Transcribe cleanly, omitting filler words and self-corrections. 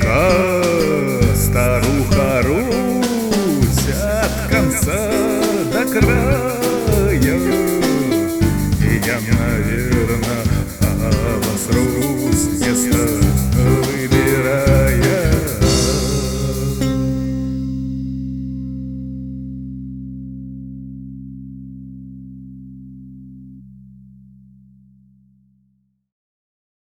Старушка, старуха Русь, от конца до края, и я, наверно, о вас